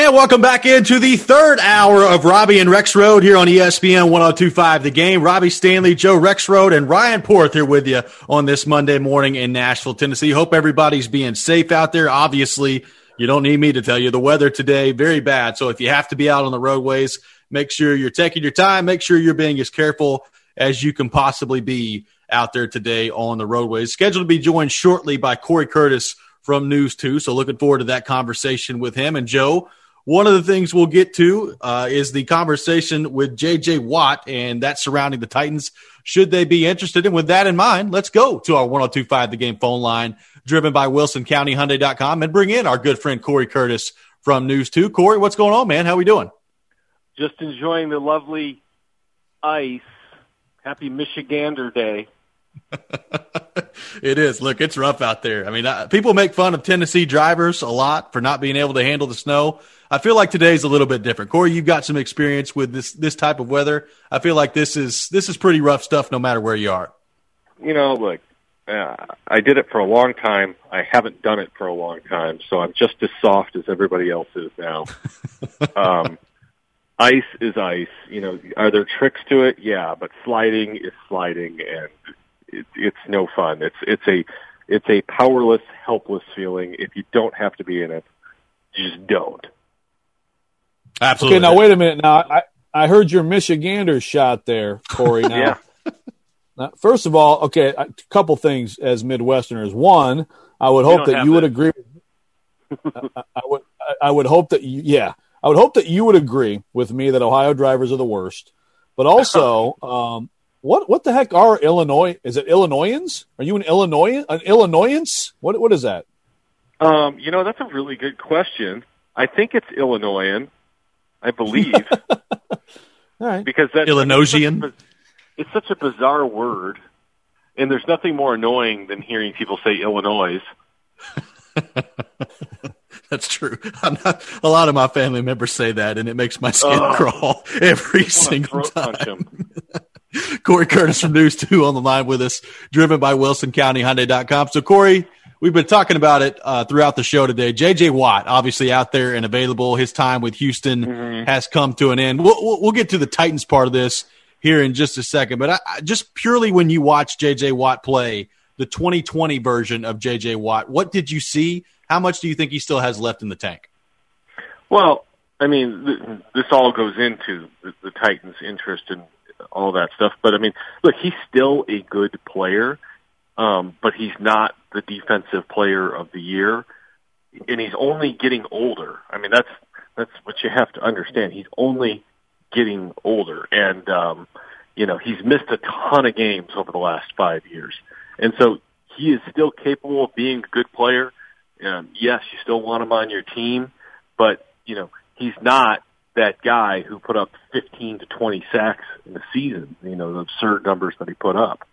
And welcome back into the third hour of Robbie and Rexrode here on ESPN 102.5 The Game. Robbie Stanley, Joe Rexrode, and Ryan Porth here with you on this Monday morning in Nashville, Tennessee. Hope everybody's being safe out there. Obviously, you don't need me to tell you the weather today, very bad. So if you have to be out on the roadways, make sure you're taking your time. Make sure you're being as careful as you can possibly be out there today on the roadways. Scheduled to be joined shortly by Corey Curtis from News 2. So looking forward to that conversation with him. And Joe, one of the things we'll get to is the conversation with J.J. Watt and that surrounding the Titans. Should they be interested? And with that in mind, let's go to our 102.5 The Game phone line, driven by WilsonCountyHyundai.com, and bring in our good friend Corey Curtis from News 2. Corey, what's going on, man? How we doing? Just enjoying the lovely ice. Happy Michigander Day. It is. Look, it's rough out there. I mean, people make fun of Tennessee drivers a lot for not being able to handle the snow. I feel like today's a little bit different. Corey, you've got some experience with this type of weather. I feel like this is pretty rough stuff no matter where you are. You know, look, I did it for a long time. I haven't done it for a long time, so I'm just as soft as everybody else is now. Ice is ice. You know, are there tricks to it? Yeah, but sliding is sliding, and it's no fun. It's a powerless, helpless feeling. If you don't have to be in it, you just don't. Absolutely. Okay, now wait a minute. Now I heard your Michigander shot there, Corey. Now, yeah. Now, first of all, okay, a couple things as Midwesterners. One, I would hope that you would agree. I would hope that I would hope that you would agree with me that Ohio drivers are the worst. But also, what the heck are Illinois? Is it Illinoisans? Are you an Illinoisans? What is that? You know, that's a really good question. I think it's Illinoisan, I believe. All right. Because that's Illinoisian. It's such a bizarre word, and there's nothing more annoying than hearing people say Illinois. That's true. A lot of my family members say that, and it makes my skin crawl every single time. Corey Curtis from News 2 on the line with us, driven by WilsonCountyHyundai.com. So, Corey, we've been talking about it throughout the show today. J.J. Watt, obviously out there and available. His time with Houston has come to an end. We'll get to the Titans part of this here in just a second. But I just purely when you watch J.J. Watt play, the 2020 version of J.J. Watt, what did you see? How much do you think he still has left in the tank? Well, I mean, this all goes into the Titans' interest in all that stuff. But, I mean, look, he's still a good player, but he's not the defensive player of the year, and he's only getting older. I mean, that's what you have to understand. He's only getting older, and, you know, he's missed a ton of games over the last 5 years. And so he is still capable of being a good player. Yes, you still want him on your team, but, you know, he's not that guy who put up 15 to 20 sacks in a season, you know, the absurd numbers that he put up.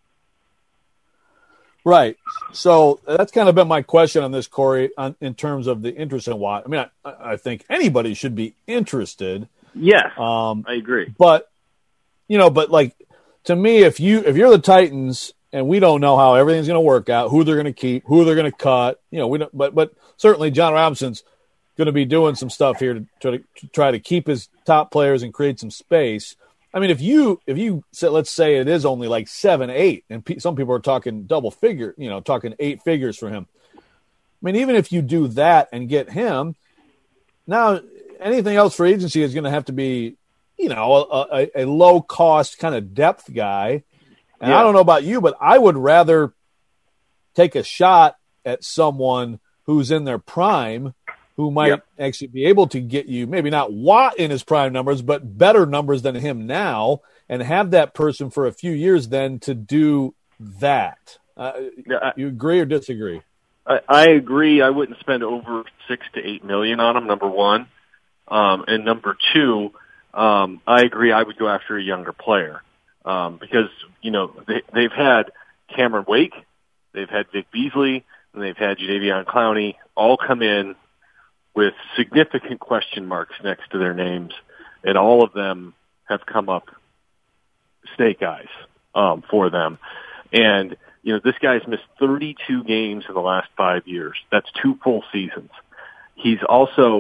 Right. So that's kind of been my question on this, Corey, in terms of the interest in Watt. I mean, I think anybody should be interested. Yes, I agree. But, you know, like, to me, if you're the Titans and we don't know how everything's going to work out, who they're going to keep, who they're going to cut, you know, we don't. But certainly John Robinson's going to be doing some stuff here to try to keep his top players and create some space. I mean, if you say, let's say it is only like 7, 8, and some people are talking double figure, you know, talking 8 figures for him. I mean, even if you do that and get him, now anything else for agency is going to have to be, you know, a low cost kind of depth guy. And yeah. I don't know about you, but I would rather take a shot at someone who's in their prime, who might actually be able to get you, maybe not Watt in his prime numbers, but better numbers than him now, and have that person for a few years then to do that. You agree or disagree? I agree. I wouldn't spend over $6 to $8 million on him, number one. And number two, I agree I would go after a younger player. Because, you know, they've had Cameron Wake, they've had Vic Beasley, and they've had Jadeveon Clowney all come in with significant question marks next to their names, and all of them have come up snake eyes for them. And, you know, this guy's missed 32 games in the last 5 years. That's 2 full seasons. He's also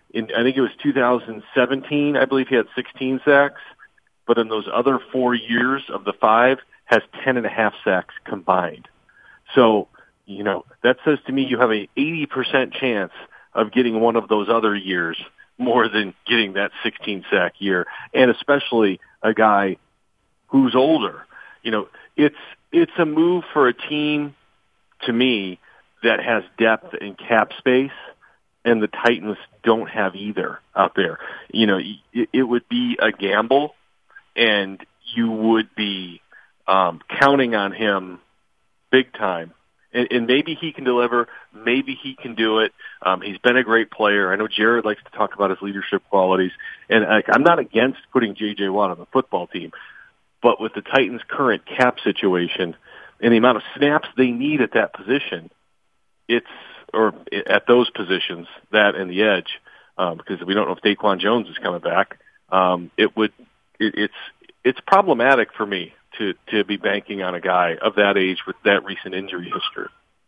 I think it was 2017, I believe he had 16 sacks, but in those other 4 years of the 5 has 10.5 sacks combined. So, that says to me you have a 80% chance of getting one of those other years more than getting that 16 sack year, and especially a guy who's older. It's a move for a team, to me, that has depth and cap space, and the Titans don't have either out there. It would be a gamble, and you would be counting on him big time. And maybe he can deliver. Maybe he can do it. He's been a great player. I know Jared likes to talk about his leadership qualities, and I'm not against putting J.J. Watt on the football team, but with the Titans' current cap situation and the amount of snaps they need at that position, at those positions, that and the edge, because we don't know if Daquan Jones is coming back. It's problematic for me to be banking on a guy of that age with that recent injury history.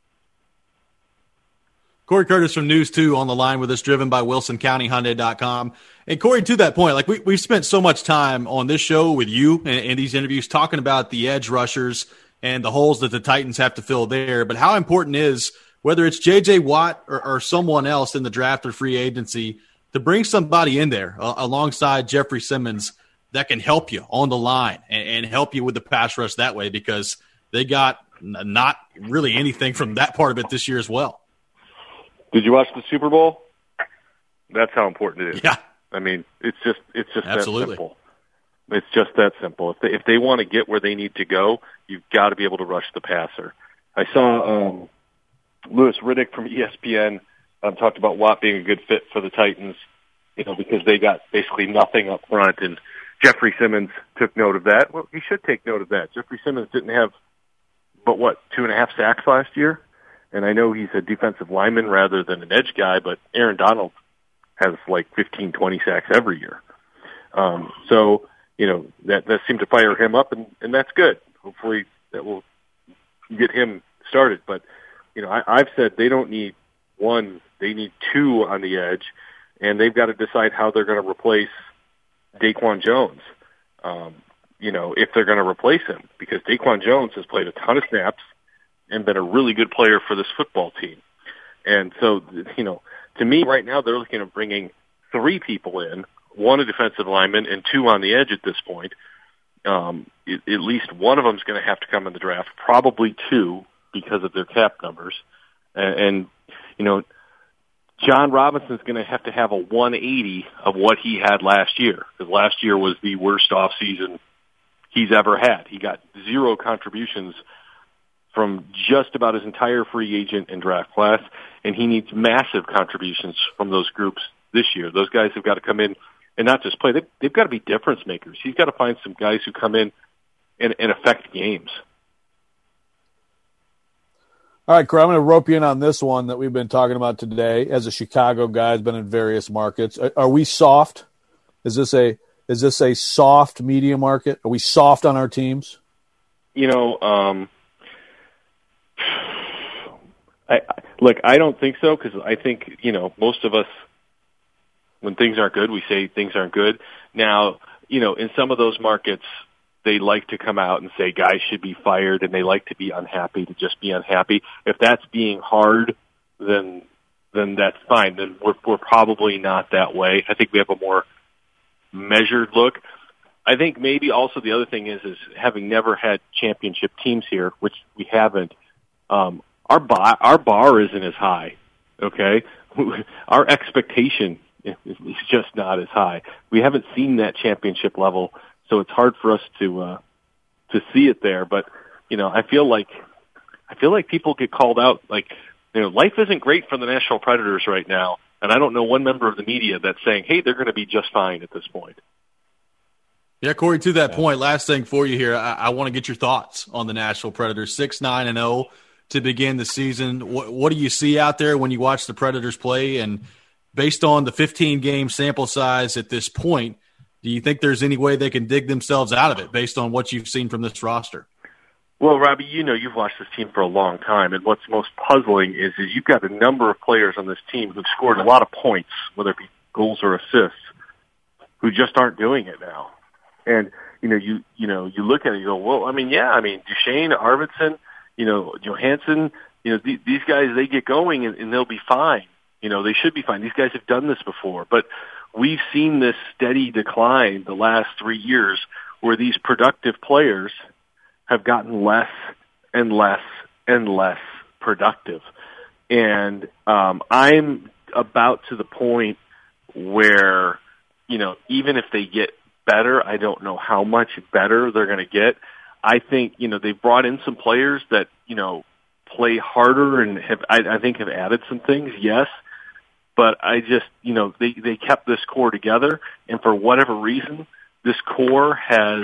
Corey Curtis from News 2 on the line with us, driven by WilsonCountyHyundai.com. And Corey, to that point, we've spent so much time on this show with you and these interviews talking about the edge rushers and the holes that the Titans have to fill there. But how important is, whether it's J.J. Watt or someone else in the draft or free agency, to bring somebody in there alongside Jeffrey Simmons that can help you on the line and help you with the pass rush that way, because they got not really anything from that part of it this year as well. Did you watch the Super Bowl? That's how important it is. Yeah. I mean, it's just Absolutely. that simple. It's just that simple. If they want to get where they need to go, you've got to be able to rush the passer. I saw Louis Riddick from ESPN talked about Watt being a good fit for the Titans, because they got basically nothing up front, and Jeffrey Simmons took note of that. Well, he should take note of that. Jeffrey Simmons didn't have, 2.5 sacks last year? And I know he's a defensive lineman rather than an edge guy, but Aaron Donald has 15, 20 sacks every year. So, that seemed to fire him up, and that's good. Hopefully that will get him started. But, I've said they don't need one, they need two on the edge, and they've got to decide how they're going to replace Daquan Jones, if they're going to replace him, because Daquan Jones has played a ton of snaps and been a really good player for this football team. And so, to me right now, they're looking at bringing 3 people in, 1 a defensive lineman and 2 on the edge at this point. At least one of them is going to have to come in the draft, probably 2 because of their cap numbers. And John Robinson's going to have a 180 of what he had last year, because last year was the worst offseason he's ever had. He got 0 contributions from just about his entire free agent and draft class, and he needs massive contributions from those groups this year. Those guys have got to come in and not just play. They've got to be difference makers. He's got to find some guys who come in and affect games. All right, Corey, I'm going to rope you in on this one that we've been talking about today. As a Chicago guy, has been in various markets. Are we soft? Is this a soft media market? Are we soft on our teams? I don't think so, because I think, most of us, when things aren't good, we say things aren't good. Now, in some of those markets, they like to come out and say guys should be fired, and they like to be unhappy to just be unhappy. If that's being hard, then that's fine. Then we're probably not that way. I think we have a more measured look. I think maybe also the other thing is having never had championship teams here, which we haven't, our bar isn't as high, okay? Our expectation is just not as high. We haven't seen that championship level, so it's hard for us to see it there. But I feel like people get called out. Life isn't great for the Nashville Predators right now, and I don't know one member of the media that's saying, "Hey, they're going to be just fine at this point." Yeah, Corey, to that point, last thing for you here, I want to get your thoughts on the Nashville Predators. 6-9-0 to begin the season. What do you see out there when you watch the Predators play? And based on the 15-game sample size at this point, do you think there's any way they can dig themselves out of it based on what you've seen from this roster? Well, Robbie, you've watched this team for a long time, and what's most puzzling is you've got a number of players on this team who've scored a lot of points, whether it be goals or assists who just aren't doing it now. And, you look at it, you go, well, Duchesne, Arvidsson, Johansson, these guys, they get going and they'll be fine. They should be fine. These guys have done this before, but we've seen this steady decline the last 3 years where these productive players have gotten less and less and less productive. And I'm about to the point where, even if they get better, I don't know how much better they're going to get. I think, they've brought in some players that, play harder and I think have added some things, yes. But I just, they kept this core together, and for whatever reason, this core has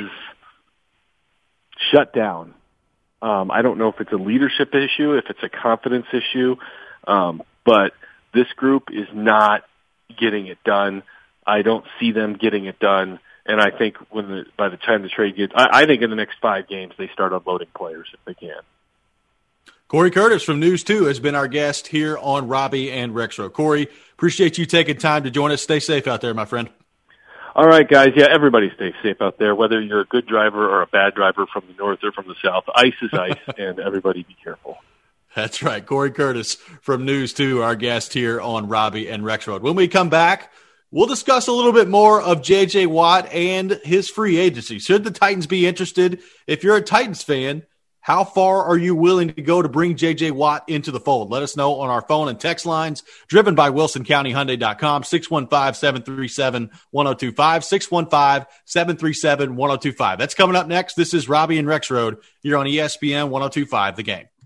shut down. I don't know if it's a leadership issue, if it's a confidence issue, but this group is not getting it done. I don't see them getting it done, and I think by the time the trade gets, I think in the next 5 games they start unloading players if they can. Corey Curtis from News 2 has been our guest here on Robbie and Rexroad. Corey, appreciate you taking time to join us. Stay safe out there, my friend. All right, guys. Yeah, everybody stay safe out there, whether you're a good driver or a bad driver from the north or from the south. Ice is ice, and everybody be careful. That's right. Corey Curtis from News 2, our guest here on Robbie and Rexroad. When we come back, we'll discuss a little bit more of J.J. Watt and his free agency. Should the Titans be interested? If you're a Titans fan, how far are you willing to go to bring J.J. Watt into the fold? Let us know on our phone and text lines, driven by WilsonCountyHyundai.com, 615-737-1025, 615-737-1025. That's coming up next. This is Robbie and Rexroad here on ESPN 102.5 The Game.